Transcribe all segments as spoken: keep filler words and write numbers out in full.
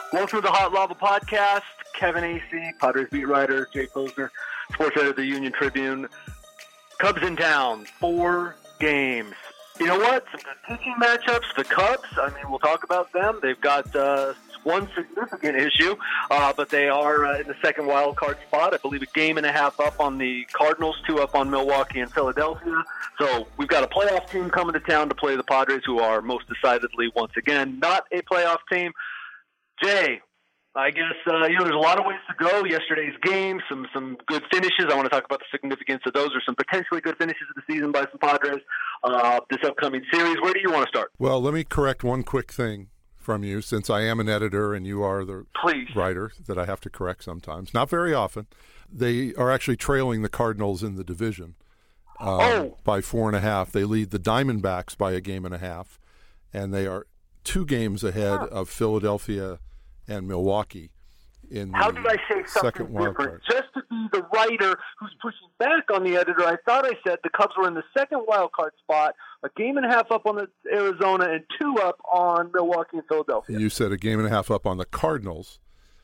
Welcome to the Hot Lava Podcast. Kevin A C, Padres beat writer, Jay Posner, sports editor of the Union Tribune. Cubs in town, four games. You know what? Some good pitching matchups. The Cubs, I mean, we'll talk about them. They've got uh, one significant issue, uh, but they are uh, in the second wild card spot. I believe a game and a half up on the Cardinals, two up on Milwaukee and Philadelphia. So we've got a playoff team coming to town to play the Padres, who are most decidedly, once again, not a playoff team. Jay, I guess, uh, you know, there's a lot of ways to go. Yesterday's game, some some good finishes. I want to talk about the significance of those, or some potentially good finishes of the season by some Padres. Uh, this upcoming series, where do you want to start? Well, let me correct one quick thing from you, since I am an editor and you are the Please. writer that I have to correct sometimes. Not very often. They are actually trailing the Cardinals in the division um, oh. by four and a half. They lead the Diamondbacks by a game and a half, and they are two games ahead huh. of Philadelphia and Milwaukee in How the did I say something second wild different? card. Just to be the writer who's pushing back on the editor, I thought I said the Cubs were in the second wild card spot, a game and a half up on the Arizona and two up on Milwaukee and Philadelphia. You said a game and a half up on the Cardinals,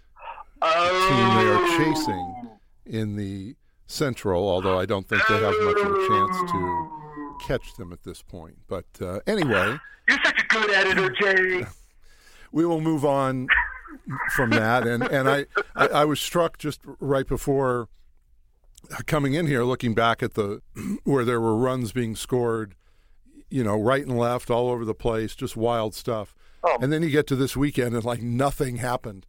oh. the team they are chasing in the Central, although I don't think they have much of a chance to catch them at this point. But uh, anyway. You're such a good editor, Jay. We will move on from that, and and I, I I was struck just right before coming in here, looking back at the where there were runs being scored, you know, right and left, all over the place, just wild stuff. Oh. And then you get to this weekend, and like nothing happened.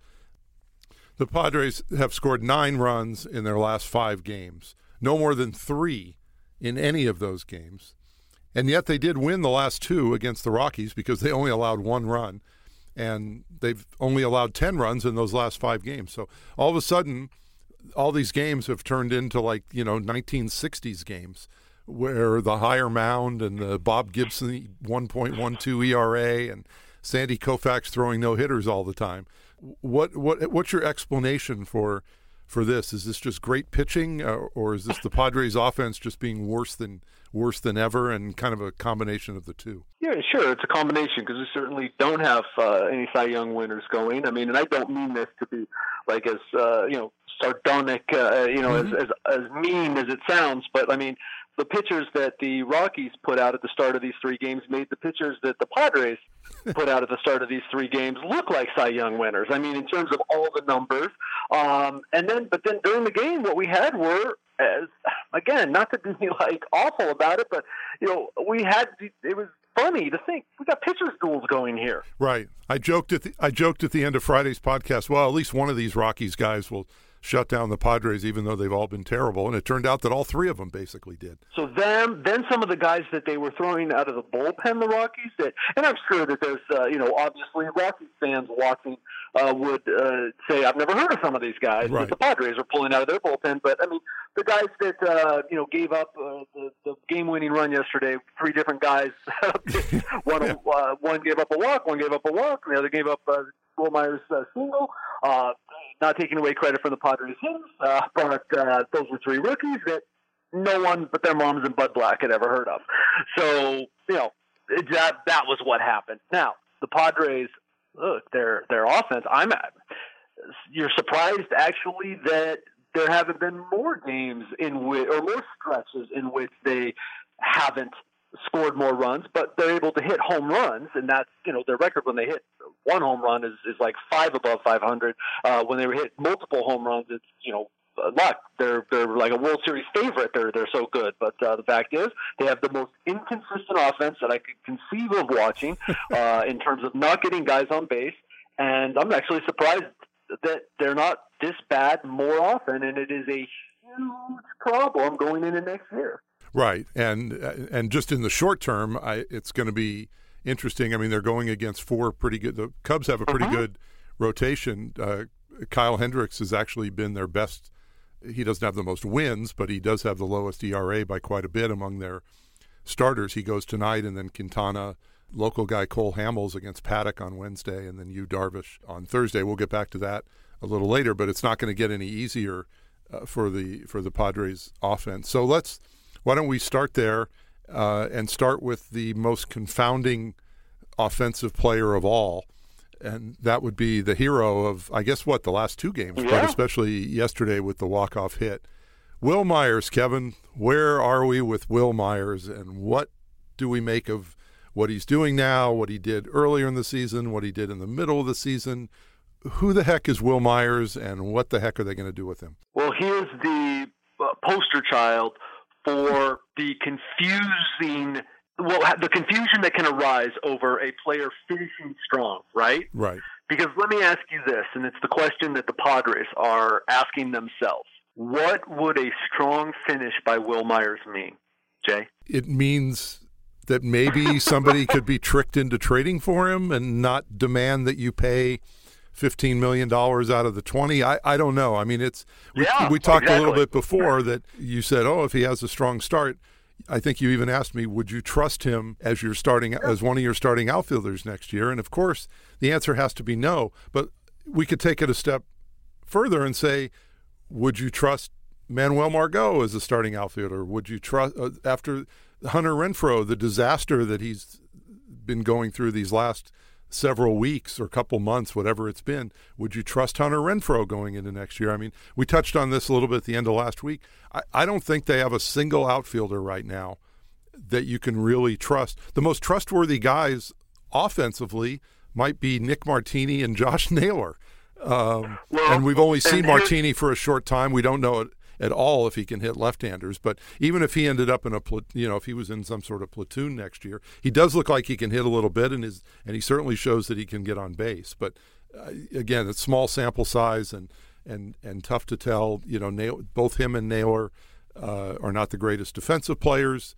The Padres have scored nine runs in their last five games, no more than three in any of those games, and yet they did win the last two against the Rockies because they only allowed one run. And they've only allowed ten runs in those last five games. So all of a sudden, all these games have turned into like, you know, nineteen sixties games where the higher mound and the Bob Gibson one point one two E R A and Sandy Koufax throwing no-hitters all the time. What what what's your explanation for for this? Is this just great pitching, or, or is this the Padres offense just being worse than worse than ever, and kind of a combination of the two? Yeah, sure. It's a combination because we certainly don't have uh, any Cy Young winners going. I mean, and I don't mean this to be like as, uh, you know, sardonic, uh, you know, mm-hmm. as, as, as mean as it sounds. But, I mean, the pitchers that the Rockies put out at the start of these three games made the pitchers that the Padres put out at the start of these three games look like Cy Young winners. I mean, in terms of all the numbers. Um, and then, but then during the game, what we had were, as again, not to be like awful about it, but you know, we had it was funny to think we got pitchers duels going here. Right. I joked at the I joked at the end of Friday's podcast. Well, at least one of these Rockies guys will shut down the Padres, even though they've all been terrible. And it turned out that all three of them basically did. So then, then some of the guys that they were throwing out of the bullpen, the Rockies, that, and I'm sure that there's, uh, you know, obviously Rockies fans watching uh, would uh, say, I've never heard of some of these guys right. that the Padres are pulling out of their bullpen. But, I mean, the guys that, uh, you know, gave up uh, the, the game-winning run yesterday, three different guys, one, yeah. uh, one gave up a walk, one gave up a walk, and the other gave up uh, Will Myers' uh, single. Uh, not taking away credit from the Padres hits, uh, but uh, those were three rookies that no one but their moms and Bud Black had ever heard of. So, you know, it, that that was what happened. Now, the Padres, look, their their offense, I'm at, you're surprised actually that there haven't been more games in which, or more stretches in which they haven't scored more runs, but they're able to hit home runs, and that's, you know, their record when they hit one home run is, is like five above five hundred. Uh, when they hit multiple home runs, it's, you know, luck. They're they're like a World Series favorite. They're they're so good. But uh, the fact is, they have the most inconsistent offense that I could conceive of watching uh, in terms of not getting guys on base. And I'm actually surprised that they're not this bad more often, and it is a huge problem going into next year. Right, and and just in the short term, I, it's going to be interesting. I mean, they're going against four pretty good. The Cubs have a pretty uh-huh. good rotation. Uh, Kyle Hendricks has actually been their best. He doesn't have the most wins, but he does have the lowest E R A by quite a bit among their starters. He goes tonight, and then Quintana, local guy Cole Hamels against Paddock on Wednesday, and then Yu Darvish on Thursday. We'll get back to that a little later, but it's not going to get any easier uh, for the for the Padres offense. So let's. Why don't we start there uh, and start with the most confounding offensive player of all, and that would be the hero of, I guess, what, the last two games, yeah. but especially yesterday with the walk-off hit. Wil Myers, Kevin, where are we with Wil Myers, and what do we make of what he's doing now, what he did earlier in the season, what he did in the middle of the season? Who the heck is Wil Myers, and what the heck are they going to do with him? Well, he is the uh, poster child for the confusing, well, the confusion that can arise over a player finishing strong, right? Right. Because let me ask you this, and it's the question that the Padres are asking themselves. What would a strong finish by Wil Myers mean, Jay? It means that maybe somebody could be tricked into trading for him and not demand that you pay fifteen million dollars out of the twenty. I, I don't know. I mean, it's we, yeah, we talked exactly. a little bit before that you said, oh, if he has a strong start, I think you even asked me, would you trust him as your starting as one of your starting outfielders next year? And of course, the answer has to be no. But we could take it a step further and say, would you trust Manuel Margot as a starting outfielder? Would you trust uh, after Hunter Renfroe, the disaster that he's been going through these last several weeks or couple months, whatever it's been, would you trust Hunter Renfroe going into next year? I mean, we touched on this a little bit at the end of last week. I, I don't think they have a single outfielder right now that you can really trust. The most trustworthy guys offensively might be Nick Martini and Josh Naylor. Um, well, and we've only seen and Martini for a short time. We don't know it at all if he can hit left-handers. But even if he ended up in a, you know, if he was in some sort of platoon next year, he does look like he can hit a little bit, and is, and he certainly shows that he can get on base. But uh, again, it's small sample size and and and tough to tell. You know, Nail, both him and Naylor uh, are not the greatest defensive players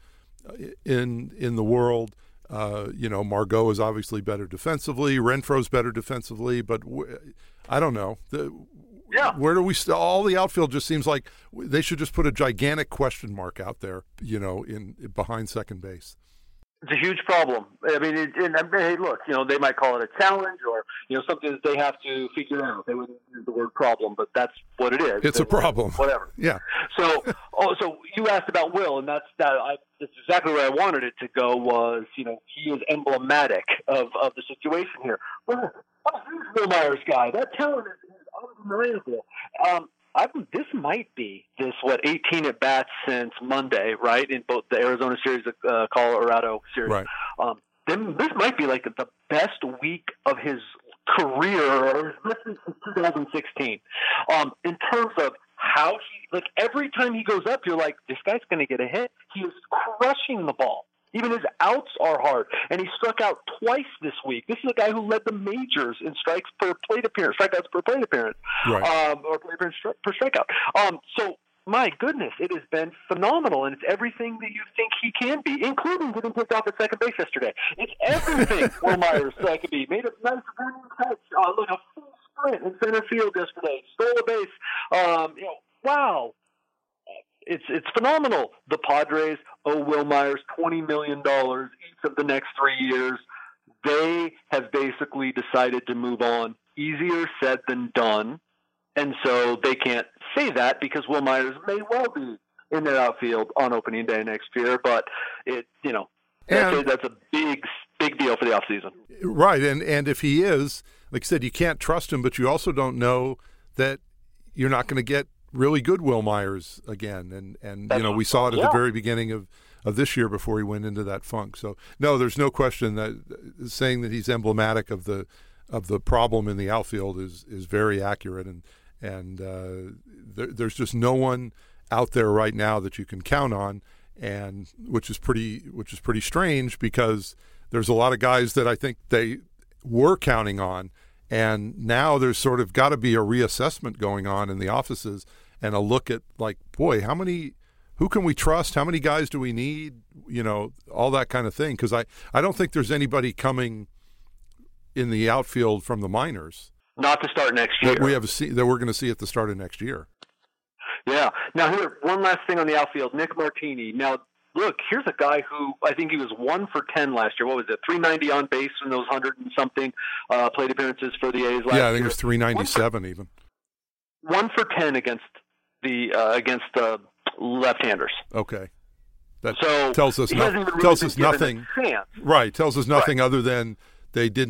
in in the world. Uh, you know, Margot is obviously better defensively. Renfroe's better defensively, but w- I don't know. The, yeah. Where do we st- all the outfield just seems like they should just put a gigantic question mark out there, you know, in, in behind second base. It's a huge problem. I mean, it, and, and hey, look, you know, they might call it a challenge or, you know, something that they have to figure out. They wouldn't use the word problem, but that's what it is. It's they, a problem. Whatever. Yeah. So, oh, so you asked about Will, and that's that. I, that's exactly where I wanted it to go. Was, you know, he is emblematic of, of the situation here. Well, I'm a huge Wil Myers guy. That talent is, is undeniable. Um, I think this might be this, what, eighteen at bats since Monday, right? In both the Arizona series, the uh, Colorado series. Right. Um, then this might be like the best week of his career, or his best week since two thousand sixteen. Um, in terms of how he, like every time he goes up, you're like, this guy's going to get a hit. He is crushing the ball. Even his outs are hard. And he struck out twice this week. This is a guy who led the majors in strikes per plate appearance, strikeouts per plate appearance, right. um, or plate appearance per strikeout. Um, so, my goodness, it has been phenomenal, and it's everything that you think he can be, including getting picked off at second base yesterday. It's everything Wil Myers uh, could be. Made a nice running catch, uh, like a full sprint in center field yesterday. Stole a base. Um, you know, wow. It's it's phenomenal. The Padres owe Wil Myers twenty million dollars each of the next three years. They have basically decided to move on. Easier said than done. And so they can't say that because Wil Myers may well be in their outfield on opening day next year. But, it you know, that's, and, a, that's a big, big deal for the offseason. Right. And, and if he is, like I said, you can't trust him, but you also don't know that you're not going to get really good Wil Myers again. And, and you know, we saw it at yeah. the very beginning of, of this year before he went into that funk. So, no, there's no question that saying that he's emblematic of the of the problem in the outfield is is very accurate. And, and uh, there, there's just no one out there right now that you can count on, and which is pretty which is pretty strange because there's a lot of guys that I think they were counting on. And now there's sort of got to be a reassessment going on in the offices and a look at, like, boy, how many, who can we trust? How many guys do we need? You know, all that kind of thing. Because I, I don't think there's anybody coming in the outfield from the minors. Not to start next year. That we have a see, that we're going to see at the start of next year. Yeah. Now, here, one last thing on the outfield. Nick Martini. Now, look, here's a guy who I think he was one for ten last year. What was it? three ninety on base in those hundred and something uh, plate appearances for the A's last year. Yeah, I think it was three ninety-seven one for, even. One for ten against the uh, against uh, left-handers. Okay, that so tells us no, really tells us nothing. Right, tells us nothing right. other than they didn't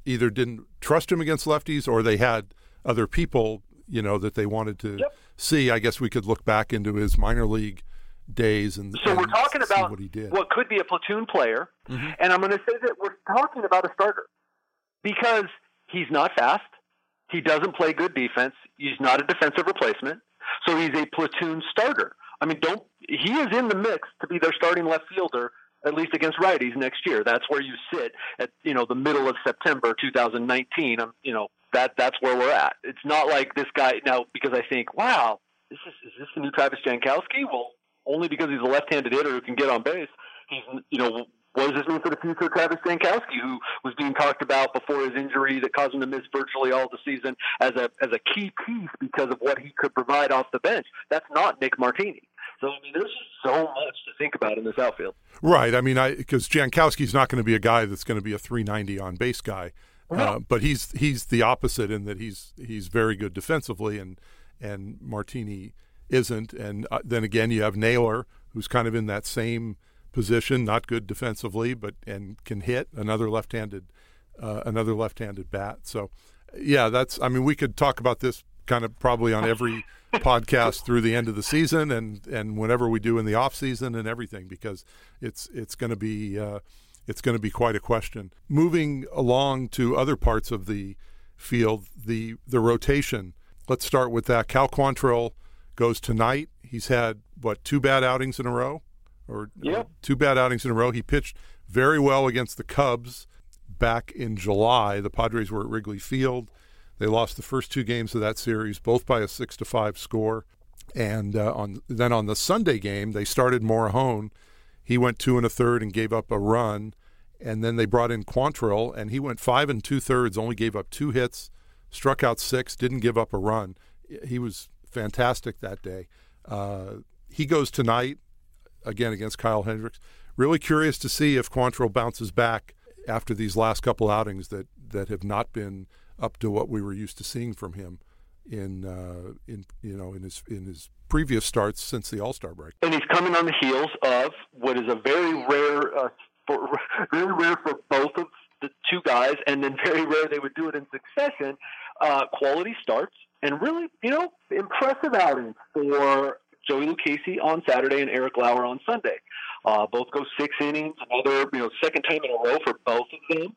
either didn't trust him against lefties or they had other people, you know, that they wanted to yep. see. I guess we could look back into his minor league days and so and we're talking about what he did. What could be a platoon player, mm-hmm. and I'm going to say that we're talking about a starter because he's not fast, he doesn't play good defense, he's not a defensive replacement, so he's a platoon starter. I mean, don't he is in the mix to be their starting left fielder at least against righties next year. That's where you sit at you know the middle of September two thousand nineteen. Um, you know that that's where we're at. It's not like this guy now because I think, wow, this is is this the new Travis Jankowski? Well, only because he's a left-handed hitter who can get on base. He's, you know, what does this mean for the future of Travis Jankowski, who was being talked about before his injury that caused him to miss virtually all the season as a as a key piece because of what he could provide off the bench? That's not Nick Martini. So, I mean, there's just so much to think about in this outfield. Right. I mean, I because Jankowski's not going to be a guy that's going to be a three ninety on base guy, no. uh, but he's he's the opposite in that he's he's very good defensively, and and Martini isn't. And uh, then again, you have Naylor, who's kind of in that same position, not good defensively, but and can hit another left-handed uh, another left-handed bat. So, yeah, that's. I mean, we could talk about this kind of probably on every podcast through the end of the season and and whenever we do in the off season and everything, because it's it's going to be uh, it's going to be quite a question. Moving along to other parts of the field, the the rotation. Let's start with that. Cal Quantrill goes tonight. He's had what two bad outings in a row, or yep. uh, two bad outings in a row. He pitched very well against the Cubs back in July. The Padres were at Wrigley Field. They lost the first two games of that series, both by a six to five score. And uh, on then on the Sunday game, they started Morejon. He went two and a third and gave up a run. And then they brought in Quantrill, and he went five and two thirds, only gave up two hits, struck out six, didn't give up a run. He was fantastic that day. Uh, he goes tonight, again, against Kyle Hendricks. Really curious to see if Quantrill bounces back after these last couple outings that, that have not been up to what we were used to seeing from him in uh, in you know in his in his previous starts since the All-Star break. And he's coming on the heels of what is a very rare, uh, for, very rare for both of the two guys, and then very rare they would do it in succession. Uh, quality starts and really, you know, impressive outings for Joey Lucchesi on Saturday and Eric Lauer on Sunday. Uh, both go six innings, another you know second time in a row for both of them,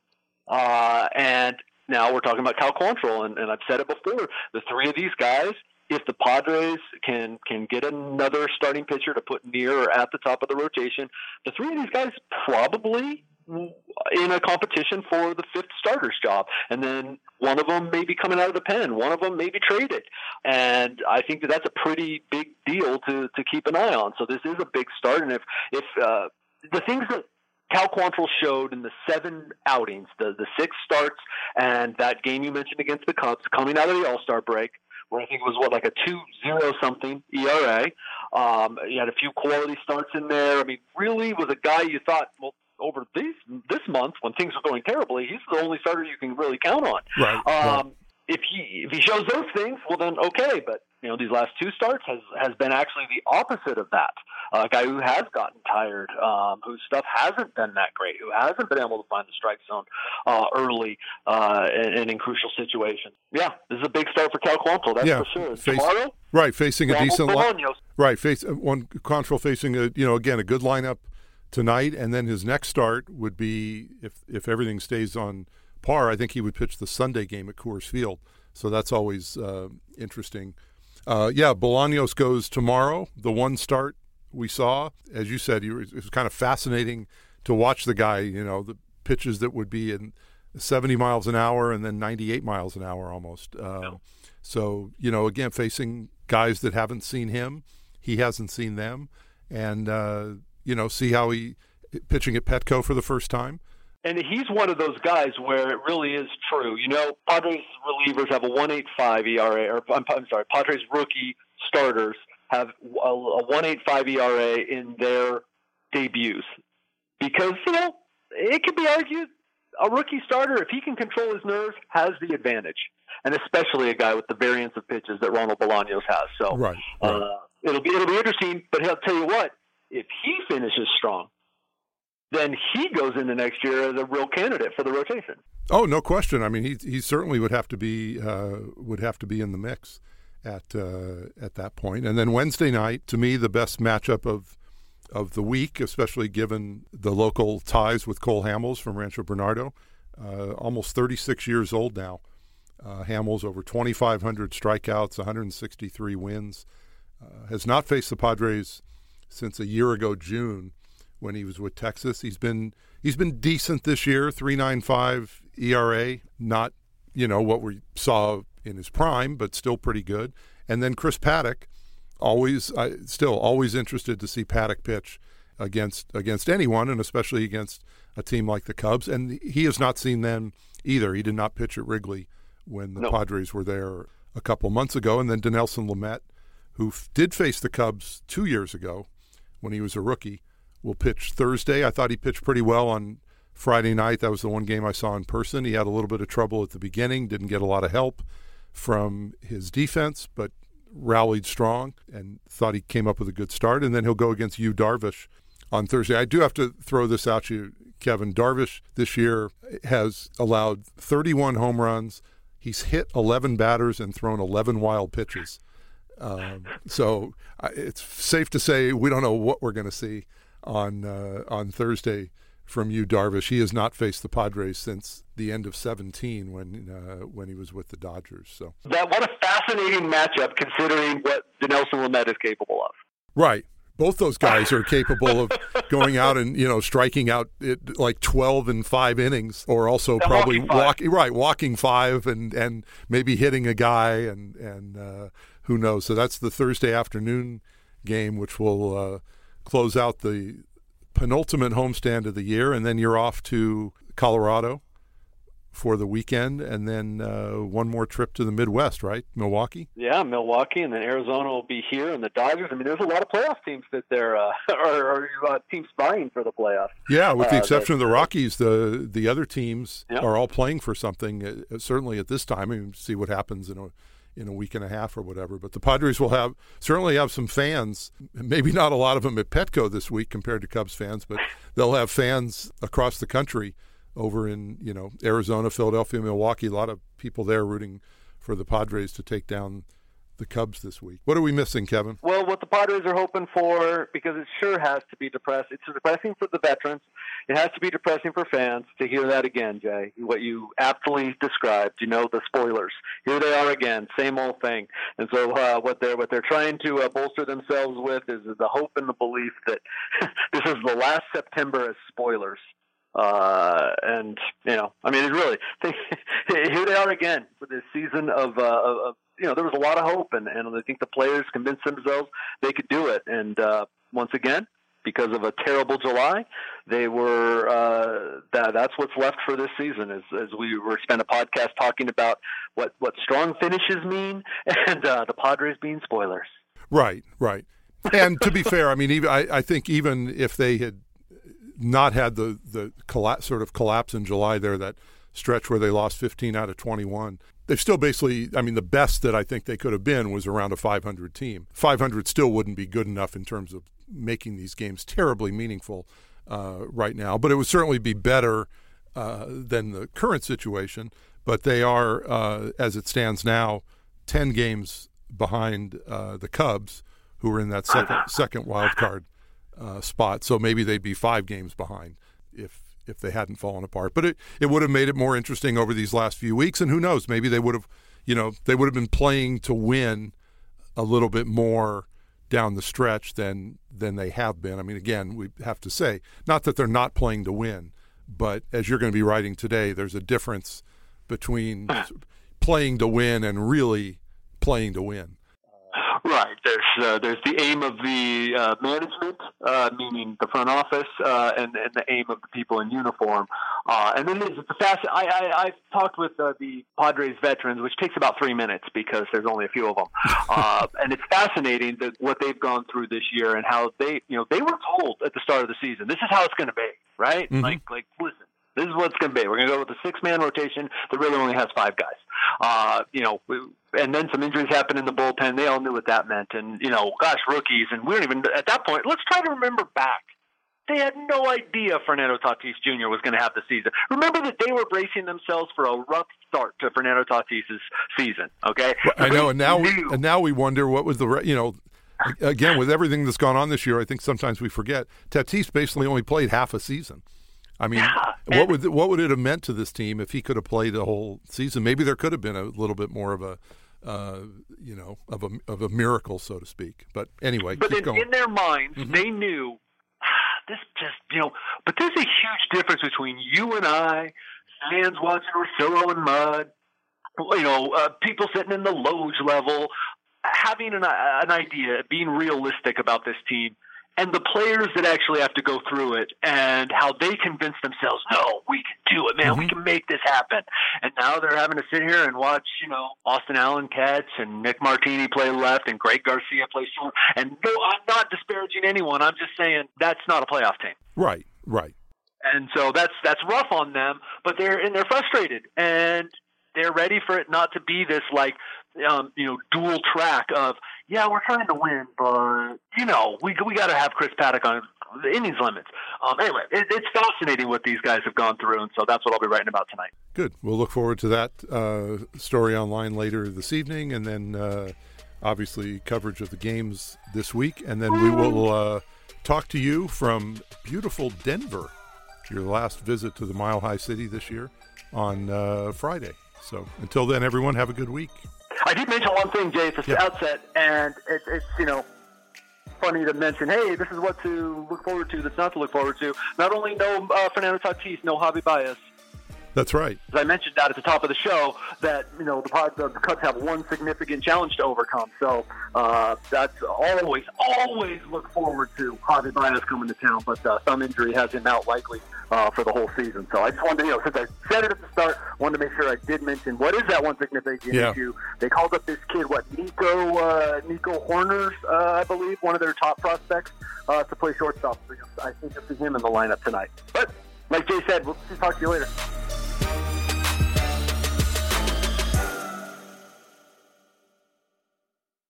uh, and. Now we're talking about Cal Quantrill, and, and I've said it before. The three of these guys, if the Padres can can get another starting pitcher to put near or at the top of the rotation, the three of these guys probably in a competition for the fifth starter's job. And then one of them may be coming out of the pen. One of them may be traded. And I think that that's a pretty big deal to, to keep an eye on. So this is a big start. And if, if uh, the things that Cal Quantrill showed in the seven outings, the, the six starts, and that game you mentioned against the Cubs coming out of the All-Star break, where I think it was, what, like a two oh something E R A. Um, he had a few quality starts in there. I mean, really was a guy you thought, well, over these, this month, when things were going terribly, he's the only starter you can really count on. Right, um, right. If he if he shows those things, well, then okay. But you know, these last two starts has has been actually the opposite of that. Uh, a guy who has gotten tired, um, whose stuff hasn't been that great, who hasn't been able to find the strike zone uh, early uh, and, and in crucial situations. Yeah, this is a big start for Cal Quantrill, that's yeah, for sure. face, Tomorrow, right, facing a decent lineup. Right, face one Quantrill facing a you know again a good lineup tonight, and then his next start would be if if everything stays on par. I think he would pitch the Sunday game at Coors Field, so that's always uh, interesting. Uh, yeah, Bolaños goes tomorrow. The one start we saw, as you said, you were, it was kind of fascinating to watch the guy. You know, the pitches that would be in seventy miles an hour and then ninety-eight miles an hour almost. Uh, no. So you know, again, facing guys that haven't seen him, he hasn't seen them, and uh, you know, see how he pitching at Petco for the first time. And he's one of those guys where it really is true. You know, Padres relievers have a one point eight five E R A, or I'm, I'm sorry, Padres rookie starters have a, a one point eight five E R A in their debuts. Because, you know, it can be argued a rookie starter, if he can control his nerves, has the advantage. And especially a guy with the variance of pitches that Ronald Bolaños has. So right, right. Uh, it'll be it'll be interesting, but he'll tell you what, if he finishes strong, then he goes into next year as a real candidate for the rotation. Oh, no question. I mean, he he certainly would have to be uh, would have to be in the mix at uh, at that point. And then Wednesday night, to me, the best matchup of of the week, especially given the local ties with Cole Hamels from Rancho Bernardo, uh, almost thirty-six years old now. Uh, Hamels over twenty-five hundred strikeouts, one hundred sixty-three wins, uh, has not faced the Padres since a year ago June when he was with Texas. He's been he's been decent this year, three point nine five E R A, not you know what we saw in his prime, but still pretty good. And then Chris Paddock, always uh, still always interested to see Paddock pitch against against anyone, and especially against a team like the Cubs. And he has not seen them either. He did not pitch at Wrigley when the no. Padres were there a couple months ago. And then Dinelson Lamet, who f- did face the Cubs two years ago when he was a rookie, will pitch Thursday. I thought he pitched pretty well on Friday night. That was the one game I saw in person. He had a little bit of trouble at the beginning, didn't get a lot of help from his defense, but rallied strong and thought he came up with a good start. And then he'll go against Yu Darvish on Thursday. I do have to throw this out to you, Kevin. Darvish this year has allowed thirty-one home runs. He's hit eleven batters and thrown eleven wild pitches. Um, so it's safe to say we don't know what we're going to see on uh, on Thursday from Yu Darvish. He has not faced the Padres since the end of seventeen when uh, when he was with the Dodgers. So that what a fascinating matchup considering what Dinelson Lamet is capable of. Right. Both those guys are capable of going out and, you know, striking out it like twelve in five innings, or also They're probably walking walking right, walking five and, and maybe hitting a guy and and uh, who knows. So that's the Thursday afternoon game, which will uh, close out the penultimate homestand of the year, and then you're off to Colorado for the weekend, and then uh, one more trip to the Midwest, right? Milwaukee? Yeah, Milwaukee, and then Arizona will be here, and the Dodgers. I mean, there's a lot of playoff teams that they're uh, are, are uh, teams vying for the playoffs. Yeah, with the uh, exception of the Rockies, the the other teams yeah. are all playing for something. Uh, certainly at this time, I mean, see what happens in a in a week and a half or whatever. But the Padres will have certainly have some fans. Maybe not a lot of them at Petco this week compared to Cubs fans, but they'll have fans across the country. Over in, you know, Arizona, Philadelphia, Milwaukee, a lot of people there rooting for the Padres to take down the Cubs this week. What are we missing, Kevin? Well, what the Padres are hoping for, because it sure has to be depressing. It's depressing for the veterans. It has to be depressing for fans to hear that again, Jay. What you aptly described, you know, the spoilers. Here they are again, same old thing. And so uh, what they're what they're trying to uh, bolster themselves with is the hope and the belief that this is the last September as spoilers. Uh, and, you know, I mean, it really, they, here they are again for this season of, uh, of, you know, there was a lot of hope, and, and I think the players convinced themselves they could do it. And uh, once again, because of a terrible July, they were, uh, that, that's what's left for this season, as, as we were spent a podcast talking about what, what strong finishes mean, and uh, the Padres being spoilers. Right, right. And to be fair, I mean, even, I, I think even if they had not had the the collapse, sort of collapse in July there, that stretch where they lost fifteen out of twenty-one, they've still basically, I mean, the best that I think they could have been was around a five hundred team. five hundred still wouldn't be good enough in terms of making these games terribly meaningful uh, right now, but it would certainly be better uh, than the current situation. But they are, uh, as it stands now, ten games behind uh, the Cubs, who are in that second second wild card Uh, spot, so maybe they'd be five games behind if if they hadn't fallen apart. But it, it would have made it more interesting over these last few weeks, and who knows, maybe they would have, you know, they would have been playing to win a little bit more down the stretch than than they have been. I mean, again, we have to say, not that they're not playing to win, but as you're going to be writing today, there's a difference between playing to win and really playing to win. Right. There's uh, there's the aim of the uh, management, uh, meaning the front office, uh, and, and the aim of the people in uniform. Uh, and then there's the fast. I, I I've talked with uh, the Padres veterans, which takes about three minutes because there's only a few of them. Uh, and it's fascinating that what they've gone through this year and how they, you know, they were told at the start of the season, this is how it's going to be, right? Mm-hmm. Like like listen. This is what it's going to be. We're going to go with a six-man rotation that really only has five guys. Uh, you know, and then some injuries happened in the bullpen. They all knew what that meant. And, you know, gosh, rookies. And we don't even, at that point, let's try to remember back. They had no idea Fernando Tatis Junior was going to have the season. Remember that they were bracing themselves for a rough start to Fernando Tatis's season. Okay, I know, and now knew. we, and now we wonder what was the you know. Again, with everything that's gone on this year, I think sometimes we forget Tatis basically only played half a season. I mean, yeah, what would what would it have meant to this team if he could have played a whole season? Maybe there could have been a little bit more of a, uh, you know, of a of a miracle, so to speak. But anyway, but keep in, going. in their minds, mm-hmm. they knew this just you know. But there's a huge difference between you and I, fans watching Orsillo and Mud, you know, uh, people sitting in the Loge level, having an, an idea, being realistic about this team, and the players that actually have to go through it and how they convince themselves, no, we can do it, man. Mm-hmm. We can make this happen. And now they're having to sit here and watch, you know, Austin Allen catch and Nick Martini play left and Greg Garcia play short. And no, I'm not disparaging anyone. I'm just saying that's not a playoff team. Right, right. And so that's that's rough on them, but they're and they're frustrated and they're ready for it not to be this like um, you know dual track of yeah we're trying to win, but you know we we got to have Chris Paddock on the innings limits. Um, anyway, it, it's fascinating what these guys have gone through, and so that's what I'll be writing about tonight. Good. We'll look forward to that uh, story online later this evening, and then uh, obviously coverage of the games this week, and then we will uh, talk to you from beautiful Denver. Your last visit to the Mile High City this year on uh, Friday. So until then, everyone, have a good week. I did mention one thing, Jay, at the yep. outset, and it, it's, you know, funny to mention, hey, this is what to look forward to, that's not to look forward to. Not only no uh, Fernando Tatis, no Javi Baez. That's right. As I mentioned that at the top of the show, that you know the, the Cubs have one significant challenge to overcome. So uh, that's always, always look forward to Javi Baez coming to town. But uh, some injury has him out likely uh, for the whole season. So I just wanted to, you know, since I said it at the start, wanted to make sure I did mention what is that one significant yeah. issue. They called up this kid, what Nico uh, Nico Horners, uh, I believe, one of their top prospects uh, to play shortstop. So I think you'll see him in the lineup tonight. But like Jay said, we'll talk to you later.